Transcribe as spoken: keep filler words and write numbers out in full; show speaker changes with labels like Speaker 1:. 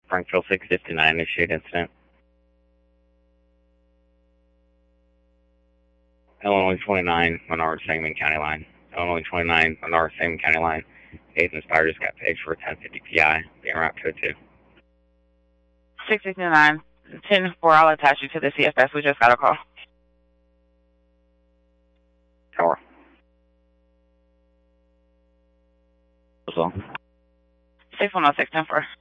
Speaker 1: Frankville six fifty-nine, initiate incident. Illinois twenty-nine, Menard, Sangamon County line. Illinois twenty-nine, Menard, Sangamon County line. Eighth Inspire just got paged for ten fifty P I, being route code two.
Speaker 2: six fifty-nine, ten four, I'll attach you to the C F S. We just got a call.
Speaker 1: Tower. What's up?
Speaker 2: six one oh six, ten four.